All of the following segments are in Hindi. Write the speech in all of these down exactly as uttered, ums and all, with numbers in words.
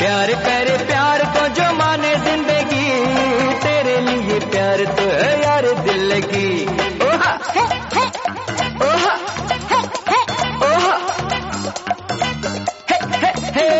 प्यार करे प्यार को जो माने जिंदगी, तेरे लिए प्यार तो है यार दिल की। ओहा ओहा ओहा हे हे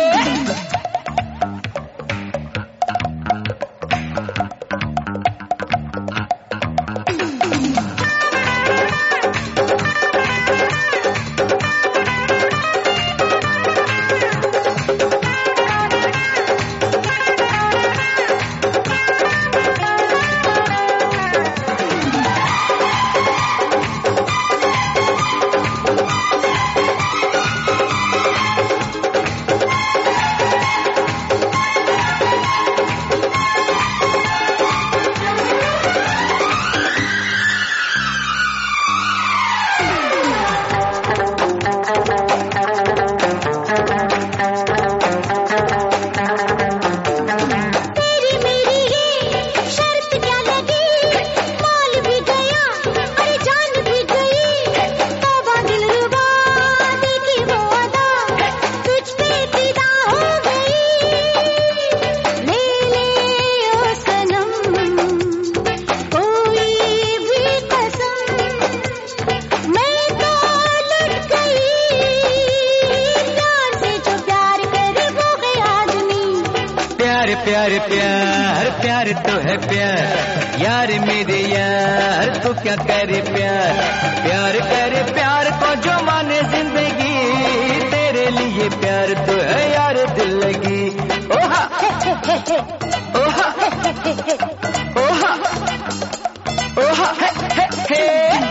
प्यार प्यार प्यार तो है प्यार, यार मेरे यार तू क्या करे प्यार। प्यार करे प्यार को जो माने जिंदगी, तेरे लिए प्यार तो है यार दिल की। ओहा ओहा ओहा ओहा हे हे हे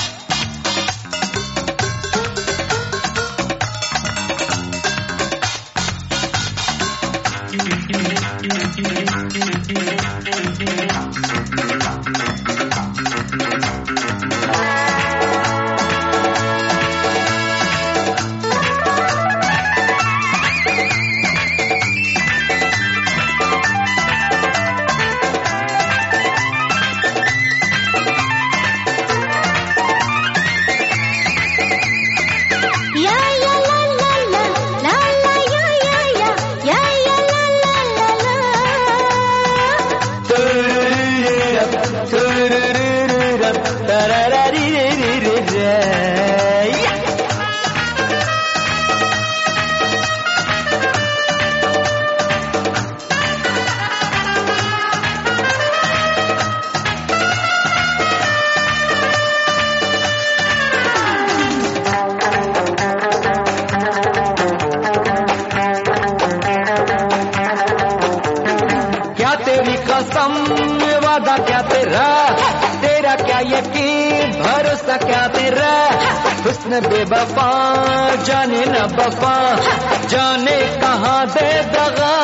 तेरी कसम वादा क्या तेरा, तेरा क्या यकीन भरोसा क्या तेरा। हुस्न बेवफा जाने न वफा, जाने कहाँ दे दगा।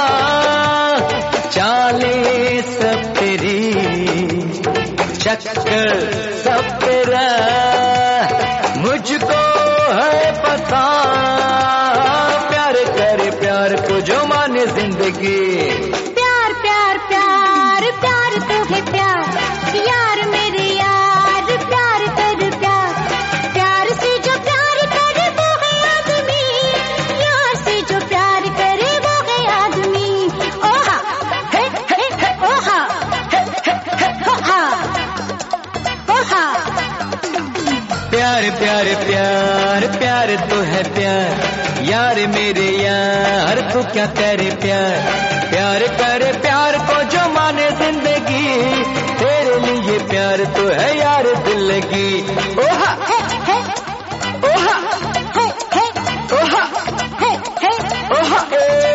चाले सब तेरी चक्कर सब तेरा, मुझको है पता। प्यार करे प्यार को जो माने जिंदगी, प्यार तो है प्यार, यार मेरे यार प्यार कर प्यार। प्यार से जो प्यार करे वो है आदमी, यार से जो प्यार करे वो है आदमी। ओहा हे हे हे ओहा हे हे हे ओहा ओहा। प्यार प्यार प्यार प्यार तो है प्यार, यार मेरे यार तू क्या करे प्यार। प्यार करे प्यार को जो माने जिंदगी, तेरे लिए प्यार तो है यार दिल की। ओहा ओहा ओहा ओहा ओहा।